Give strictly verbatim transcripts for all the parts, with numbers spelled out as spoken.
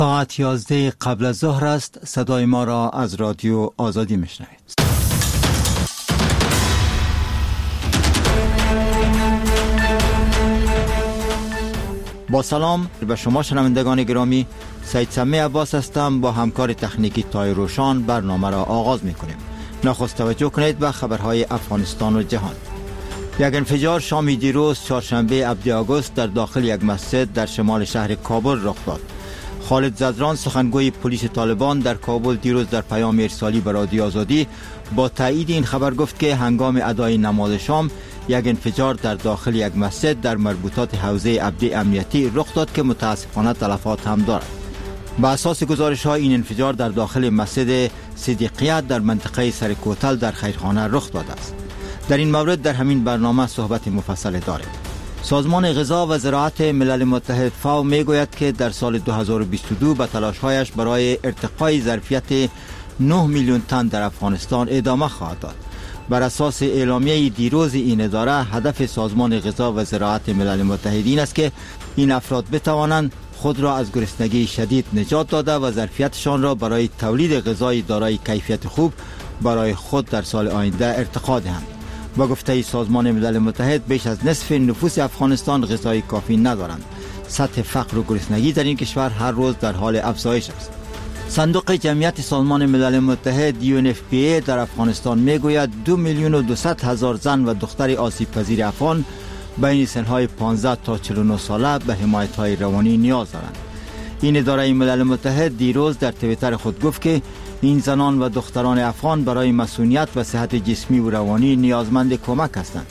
ساعت یازده قبل از ظهر است. صدای ما را از رادیو آزادی میشنوید. با سلام به شما شنوندگان گرامی، سید سمی عباس هستم. با همکار تکنیکی تای روشان برنامه را آغاز میکنیم. نخست توجه کنید به خبرهای افغانستان و جهان. یک انفجار شام دیروز چهارشنبه هفدهم آگوست در داخل یک مسجد در شمال شهر کابل رخ داد. خالد زدران، سخنگوی پلیس طالبان در کابل، دیروز در پیام ارسالی به رادیو آزادی با تایید این خبر گفت که هنگام ادای نماز شام یک انفجار در داخل یک مسجد در مربوطات حوزه ابدی امنیتی رخ داد که متاسفانه تلفات هم دارد. با اساس گزارش ها این انفجار در داخل مسجد صدیقیت در منطقه سرکوتل در خیرخانه رخ داده است. در این مورد در همین برنامه صحبت مفصل داریم. سازمان غذا و زراعت ملل متحد فاو میگوید که در سال دو هزار و بیست و دو به تلاش‌هایش برای ارتقای ظرفیت نه میلیون تن در افغانستان ادامه خواهد داد. بر اساس اعلامیه دیروز این اداره، هدف سازمان غذا و زراعت ملل متحد این است که این افراد بتوانند خود را از گرسنگی شدید نجات داده و ظرفیتشان را برای تولید غذای دارای کیفیت خوب برای خود در سال آینده ارتقا دهند. با گفته سازمان ملل متحد، بیش از نصف نفوس افغانستان غذای کافی ندارند. سطح فقر و گرسنگی در این کشور هر روز در حال افزایش است. صندوق جمعیت سازمان ملل متحد یو ان اف پی ای در افغانستان میگوید دو میلیون و دویست هزار زن و دختر آسیب پذیر افغان بین سنهای پانزده تا چهل و نه ساله به حمایت های روانی نیاز دارند. این اداره ملل متحد دیروز در توییتر خود گفت که این زنان و دختران افغان برای مسئولیت و صحت جسمی و روانی نیازمند کمک هستند.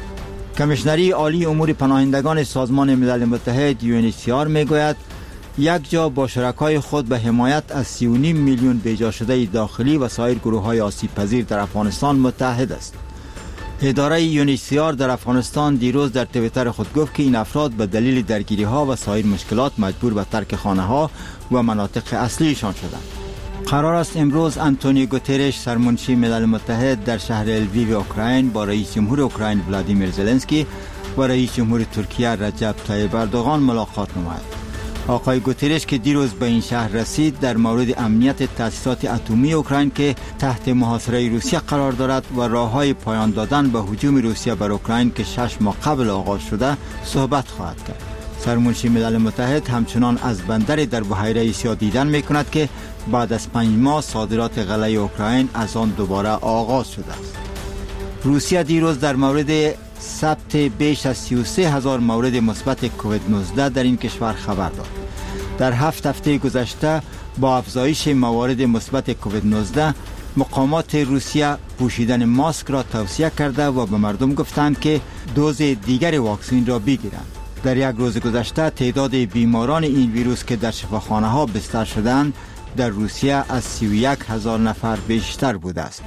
کمیشنری عالی امور پناهندگان سازمان ملل متحد یو ان اچ سی آر میگوید یک جا با شرکای خود به حمایت از سی و نیم میلیون بیجا شده داخلی و سایر گروه های آسیب پذیر در افغانستان متحد است. اداره یو ان اچ سی آر در افغانستان دیروز در توییتر خود گفت که این افراد به دلیل درگیری ها و سایر مشکلات مجبور به ترک خانه ها و مناطق اصلیشان شدند. قرار است امروز آنتونیو گوترش، سرمنشی ملل متحد، در شهر الویو اوکراین با رئیس جمهور اوکراین ولادیمیر زلنسکی و رئیس جمهور ترکیه رجب طیب اردوغان ملاقات نماید. آقای گوترش که دیروز به این شهر رسید، در مورد امنیت تأسیسات اتمی اوکراین که تحت محاصره روسیه قرار دارد و راههای پایان دادن به هجوم روسیه بر اوکراین که شش ماه قبل آغاز شده صحبت خواهد کرد. سرمنشی ملل متحد همچنان از بندری در بحیره سیاه دیدن میکند که بعد از پنج ماه صادرات غله اوکراین از آن دوباره آغاز شده است. روسیه دیروز در مورد ثبت بیش از سی و سه هزار مورد مثبت کووید نوزده در این کشور خبر داد. در هفت هفته گذشته با افزایش موارد مثبت کووید نوزده، مقامات روسیه پوشیدن ماسک را توصیه کرده و به مردم گفتند که دوز دیگر واکسن را بگیرند. در یک روز گذشته تعداد بیماران این ویروس که در شفاخانه ها بستر شدند در روسیه از سی و یک هزار نفر بیشتر بوده است.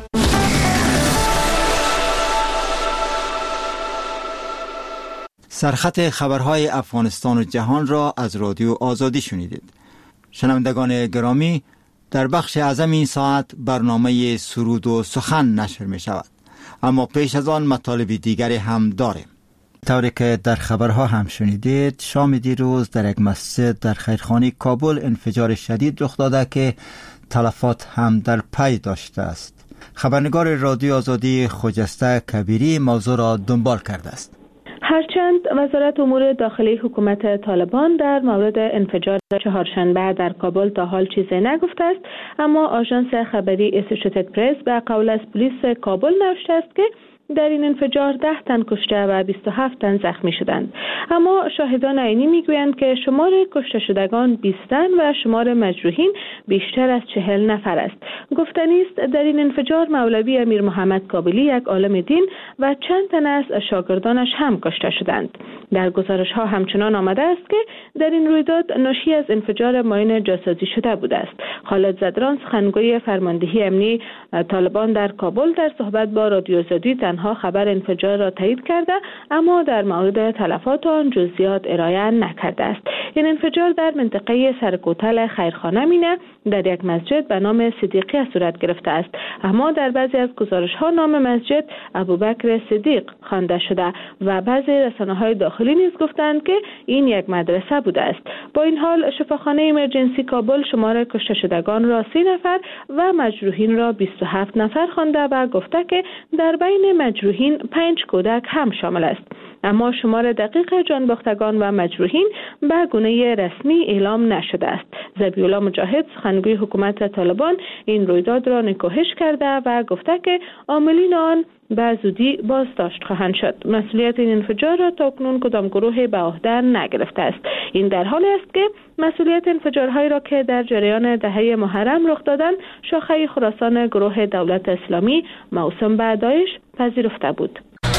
سرخط خبرهای افغانستان و جهان را از رادیو آزادی شنیدید. شنوندگان گرامی، در بخش اعظم این ساعت برنامه سرود و سخن نشر می شود، اما پیش از آن مطالب دیگری هم داریم. طوری که در خبرها هم شنیدید، شام دیروز در یک مسجد در خیرخانه کابل انفجار شدید رخ داده که تلفات هم در پی داشته است. خبرنگار رادیو آزادی خجسته کبیری موضوع را دنبال کرده است. هرچند وزارت امور داخلی حکومت طالبان در مورد انفجار چهارشنبه در کابل تا حال چیزی نگفته است، اما آژانس خبری اسوسییتد پرس به قول از پلیس کابل نوشته است که در این انفجار ده تن کشته و بیست و هفت تن زخمی شدند. اما شاهدان عینی میگویند که شمار کشته شدگان بیست تن و شمار مجروحین بیشتر از چهل نفر است. گفتنی است در این انفجار مولوی امیر محمد کابلی، یک عالم دین و چند تن از شاگردانش هم کشته شدند. در گزارش ها همچنان آمده است که در این رویداد ناشی از انفجار ماین جاسازی شده بوده است. خالد زدران، سخنگوی فرماندهی امنی طالبان در کابل، در صحبت با رادیو آزادی تنها آنها خبر انفجار را تایید کرده اما در مورد تلفات آن جزئیات ارائه نکرده است. این انفجار در منطقه سرکوتل خیرخانه مینه در یک مسجد به نام صدیقیه صورت گرفته است، اما در بعضی از گزارش‌ها نام مسجد ابوبکر صدیق خوانده شده و بعضی رسانه‌های داخلی نیز گفتند که این یک مدرسه بوده است. با این حال شفاخانه ایمرجنسی کابل شمار کشته شدگان را سی نفر و مجروحین را بیست و هفت نفر خوانده و گفته که در بین مجروحین پنج کودک هم شامل است. اما شمار دقیق جانباختگان و مجروحین به گونه رسمی اعلام نشده است. ذبیح‌الله مجاهد سخنگوی حکومت طالبان این رویداد را نکوهش کرده و گفته که عاملین آن به زودی بازداشت خواهند شد. مسئولیت این انفجار را تاکنون کدام گروه به عهده نگرفته است. این در حالی است که مسئولیت انفجارهایی را که در جریان دهه محرم رخ دادند شاخه خراسان گروه دولت اسلامی موسوم به داعش پذیرفته بود.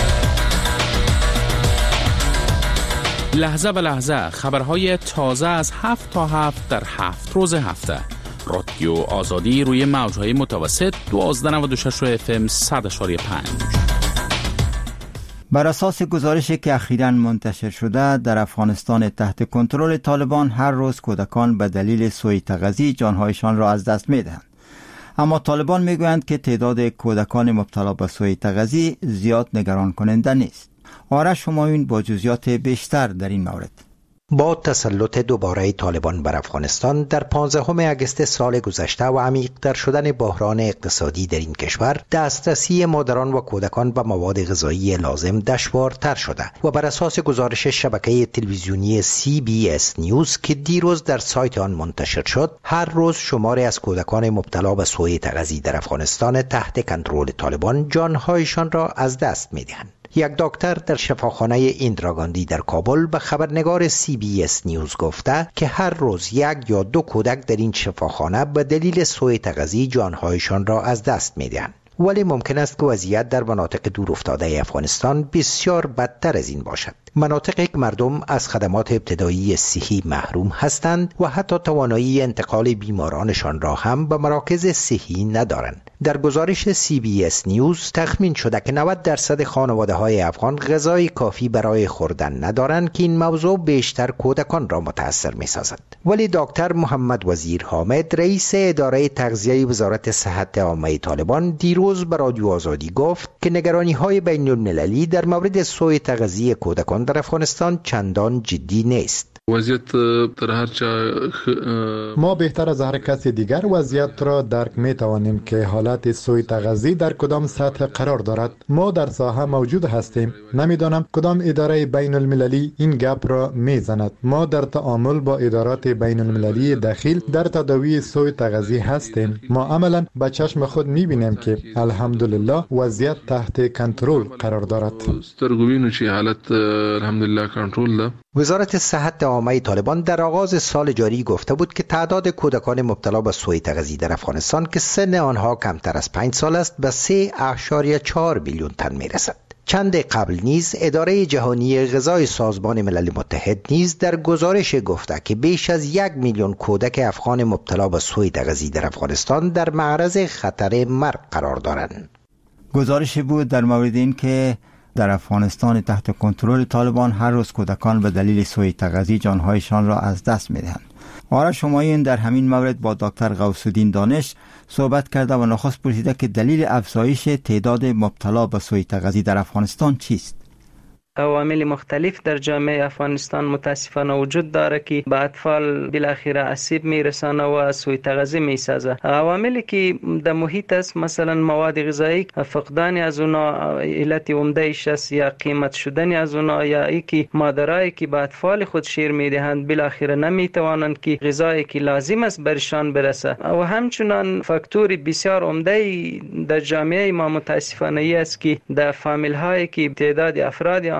لحظه به لحظه خبرهای تازه از هفت تا هفت در هفت روز هفته. رادیو آزادی روی موجهای متوسط دوازده و نود و شش اف ام صد و پنج. بر اساس گزارشی که اخیراً منتشر شده در افغانستان تحت کنترل طالبان هر روز کودکان به دلیل سوء تغذیه جانهایشان را از دست می‌دهند. اما طالبان میگویند که تعداد کودکان مبتلا به سوء تغذیه زیاد نگران کننده نیست. آرش همایون با جزئیات بیشتر در این مورد. با تسلط دوباره طالبان بر افغانستان در پانزدهم اگست سال گذشته و عمیق‌تر شدن بحران اقتصادی در این کشور، دسترسی مادران و کودکان به مواد غذایی لازم دشوارتر شده و بر اساس گزارش شبکه تلویزیونی سی بی اس نیوز که دیروز در سایت آن منتشر شد، هر روز شماری از کودکان مبتلا به سوء تغذیه در افغانستان تحت کنترل طالبان جانهایشان را از دست می‌دهند. یک دکتر در شفاخانه ایندرا گاندی در کابل به خبرنگار سی بی اس نیوز گفته که هر روز یک یا دو کودک در این شفاخانه به دلیل سوء تغذیه جانهایشان را از دست می‌دهند. ولی ممکن است که وضعیت در مناطق دور افتاده افغانستان بسیار بدتر از این باشد. مناطقی که مردم از خدمات ابتدایی صحی محروم هستند و حتی توانایی انتقال بیمارانشان را هم به مراکز صحی ندارند. در گزارش سی بی اس نیوز تخمین شده که نود درصد خانواده‌های افغان غذای کافی برای خوردن ندارند که این موضوع بیشتر کودکان را متاثر می‌سازد. ولی دکتر محمد وزیر حامد رئیس اداره تغذیه وزارت صحت عامه طالبان دیروز به رادیو آزادی گفت که نگرانی‌های بین‌المللی در مورد سوء تغذیه کودکان در افغانستان چندان جدی نیست. وضعیت در هر چا ما بهتر از هر کس دیگر وضعیت را درک می توانیم که حالت سوء تغذیه در کدام سطح قرار دارد. ما در ساحه موجود هستیم. نمیدانم کدام اداره بین المللی این گپ را می زند. ما در تعامل با ادارات بین المللی داخل در تداوی سوء تغذیه هستیم. ما عملا به چشم خود می بینیم که الحمدلله وضعیت تحت کنترل قرار دارد. سترګو چې حالت الحمدلله کنترل ده. وزارت صحت عامه طالبان در آغاز سال جاری گفته بود که تعداد کودکان مبتلا به سوء تغذیه در افغانستان که سن آنها کمتر از پنج سال است به سه و چهار میلیون تن میرسد. چند قبل نیز اداره جهانی غذای سازمان ملل متحد نیز در گزارش گفته که بیش از یک میلیون کودک افغان مبتلا به سوء تغذیه در افغانستان در معرض خطر مرگ قرار دارند. گزارش بود در مورد این که در افغانستان تحت کنترل طالبان هر روز کودکان به دلیل سوء تغذیه جانهایشان را از دست می‌دهند. آرش همایون در همین مورد با دکتر غوث‌الدین دانش صحبت کرده و نخست پرسیده که دلیل افزایش تعداد مبتلا به سوء تغذیه در افغانستان چیست؟ عوامل مختلف در جامعه افغانستان متاسفانه وجود داره که به اطفال بالاخره آسیب میرسانه و سوء تغذیه میسازه. عواملی که در محیط است، مثلا مواد غذایی، فقدان از اونا علت عمده‌اش است، یا قیمت شدن از اونا، یا ای که مادرایی که به اطفال خود شیر میدهند بالاخره نمیتوانند که غذایی که لازم است برشان برسه. و همچنان فاکتور بسیار عمده در جامعه ما متاسفانه است که در فامیل هایی که تعداد افراد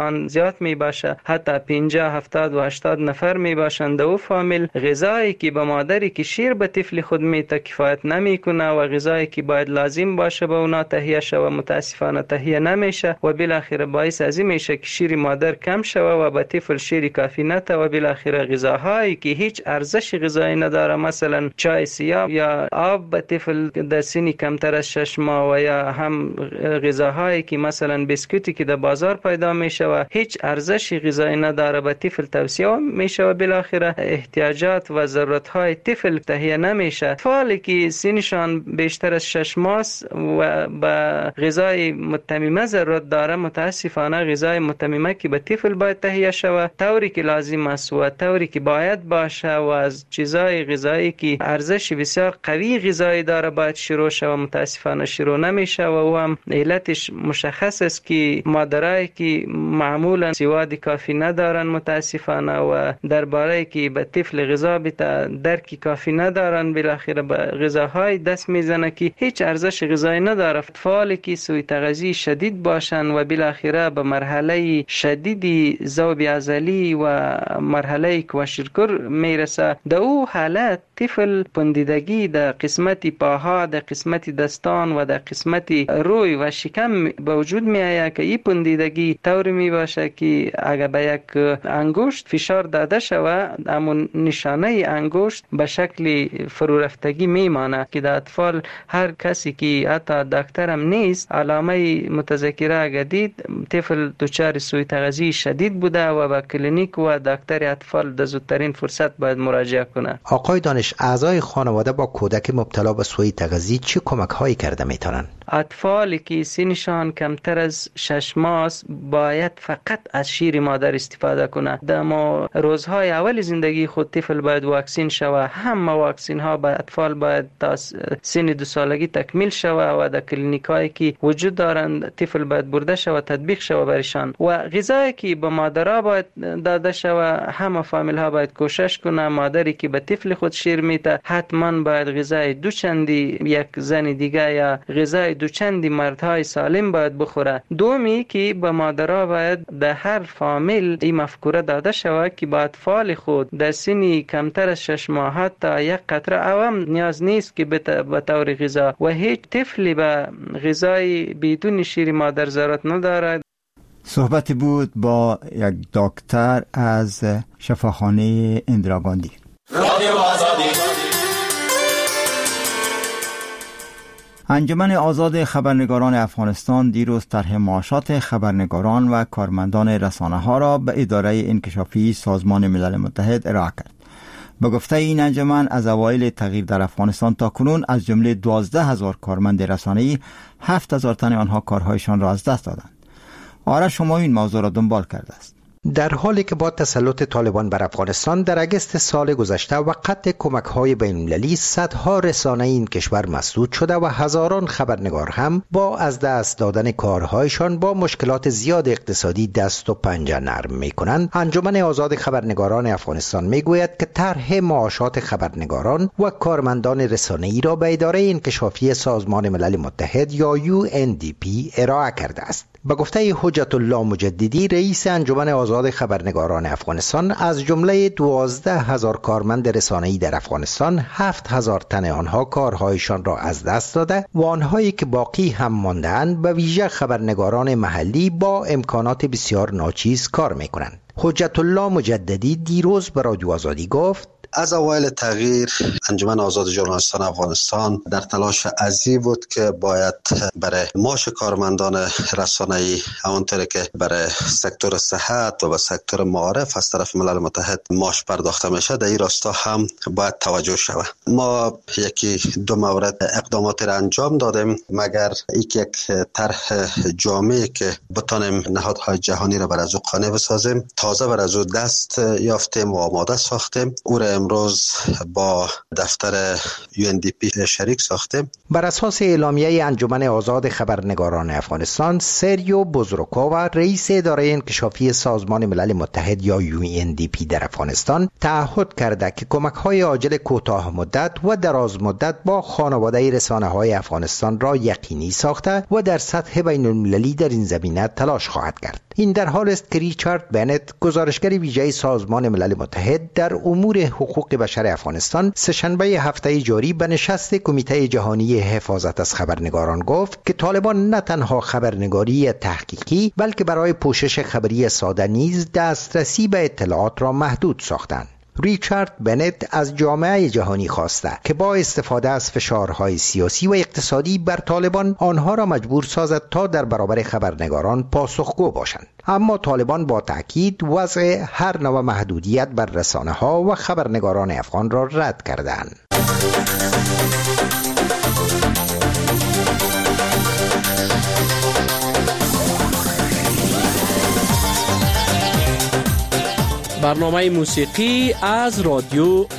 آن زیاد می باشه، حتی پنجاه هفتاد و هشتاد نفر می باشند و فامیل، غذایی که به مادری که شیر به طفل خود میته کفایت نمیکنه و غذایی که باید لازم باشه به اونا تهیه شوه متاسفانه تهیه نمیشه و بالاخره باعث از این میشه که شیر مادر کم شوه و به طفل شیر کافی نته و بالاخره غذاهایی که هیچ ارزش غذایی نداره، مثلا چای سیاه یا آب به طفل در سن کمتر از شش ماه و یا هم غذاهایی که مثلا بیسکویتی که در بازار پیدا میشه و هیچ ارزش غذایی نداره به طفل توصیه میشه و بالاخره احتیاجات و ضرورت‌های طفل تهیه نمیشه. اطفالی که سنشان بیشتر از شش ماه و به غذای متممه ضرورت داره، متاسفانه غذای متممه که به طفل باید تهیه شود طوری که لازم است و طوری که باید باشه و از چیزای غذایی که ارزش بسیار قوی غذایی داره باید شروع شود، متاسفانه شروع نمیشه و او هم علتش مشخص است که مادرایی که معمولا سواد کافی ندارن متاسفانه و درباره که به طفل غذا بده درک کافی ندارن، بالاخره به غذاهای دست میزنه که هیچ ارزش غذایی نداره. اطفالی که سوء تغذیه شدید باشن و بالاخره به مرحله شدید ذوب عضلی و مرحله کوشرکر میرسه، در او حالت طفل پندیدگی در قسمت پاها، در قسمت دستان و در قسمت روی و شکم به وجود می آید که این پندیدگی طوری می باشه که اگر به یک انگشت فشار داده شود همون نشانه انگشت به شکل فرو رفتگی می مانه که در اطفال هر کسی که حتی دکتر هم نیست علامه متذکره اگر دید طفل دچار سوء تغذیه شدید بوده و به کلینیک و دکتر اطفال در زودترین فرصت باید مراجعه کنه. آقای دانش، اعضای خانواده با کودک مبتلا به سوء تغذیه چه کمک هایی کرده میتونن؟ اطفالی که سنشان کمتر از شش ماه باید فقط از شیر مادر استفاده کنه. در ما روزهای اول زندگی خود طفل باید واکسین شوه، همه واکسین ها به اطفال باید تا سن دو سالگی تکمیل شوه و در کلینیک هایی که وجود دارند طفل باید برده شوه تطبیق شوه برشان و غذایی که به مادرها باید داده شوه همه فامیل ها باید کوشش کنه مادری که به طفل خود شیر میته حتما باید غذای دو چندی یک زن دیگه یا غذای دو چندی مردهای سالم باید بخوره. دومی که به مادرها باید در هر فامیل این مفکوره داده شود که با اطفال خود در سنی کمتر از شش ماه تا یک قطره عوام نیاز نیست که به طور غذا و هیچ طفلی به غذای بدون شیر مادر ضرورت ندارد. صحبتی بود با یک دکتر از شفاخانه اندرا گاندی. انجمن آزاد خبرنگاران افغانستان دیروز طرح معاشات خبرنگاران و کارمندان رسانه‌ها را به اداره انکشافی سازمان ملل متحد ارائه کرد. به گفته این انجمن از اوایل تغییر در افغانستان تا کنون از جمله دوازده هزار کارمند رسانه‌ای هفت هزار تن آنها کارهایشان را از دست دادند. آرش شما این موضوع را دنبال کرده است. در حالی که با تسلط طالبان بر افغانستان در اگست سال گذشته و قطع کمک‌های بین‌المللی صدها رسانه این کشور مسدود شده و هزاران خبرنگار هم با از دست دادن کارهایشان با مشکلات زیاد اقتصادی دست و پنجه نرم می‌کنند، انجمن آزاد خبرنگاران افغانستان می‌گوید که طرح معاشات خبرنگاران و کارمندان رسانه‌ای را به اداره انکشافی سازمان ملل متحد یا یو ان دی پی ارائه کرده است. به گفته حجت الله مجددی رئیس انجمن آزاد خبرنگاران افغانستان، از جمله دوازده هزار کارمند رسانه‌ای در افغانستان هفت هزار تن آنها کارهایشان را از دست داده و آنهایی که باقی هم مانده‌اند به ویژه خبرنگاران محلی با امکانات بسیار ناچیز کار می‌کنند. حجت الله مجددی دیروز به رادیو آزادی گفت: از اوایل تغییر انجمن آزاد ژورنالیستان افغانستان در تلاش عظیم بود که باید برای معاش کارمندان رسانه‌ای همانطور که برای سکتور صحت و به سکتور معارف از طرف ملل متحد معاش پرداخته میشه در این راستا هم باید توجه شود. ما یکی دو مورد اقدامات را انجام دادیم مگر یک یک طرح جامعی که بتانیم نهادهای جهانی را بر از او قانع بسازیم. تازه بر از او دست یافتیم و آماده ساختیم. او را امروز با دفتر یو ان دی پی شریک ساختیم. بر اساس اعلامیه انجمن آزاد خبرنگاران افغانستان، سریو بزرگکووا، رئیس اداره انکشافی سازمان ملل متحد یا یو ان دی پی در افغانستان، تعهد کرده که کمک‌های عاجل کوتاه مدت و دراز مدت با خانواده رسانه‌های افغانستان را یقینی ساخته و در سطح بین‌المللی در این زمینه تلاش خواهد کرد. این در حال است که ریچارد بنت، گزارشگر ویژه سازمان ملل متحد در امور حقوق بشر افغانستان، سه‌شنبه هفته جاری به نشست کمیته جهانی حفاظت از خبرنگاران گفت که طالبان نه تنها خبرنگاری تحقیقی بلکه برای پوشش خبری ساده نیز دسترسی به اطلاعات را محدود ساختند. ریچارد بنت از جامعه جهانی خواسته که با استفاده از فشارهای سیاسی و اقتصادی بر طالبان آنها را مجبور سازد تا در برابر خبرنگاران پاسخگو باشند. اما طالبان با تأکید وضع هر نوع محدودیت بر رسانه‌ها و خبرنگاران افغان را رد کردند. برنامه موسیقی از رادیو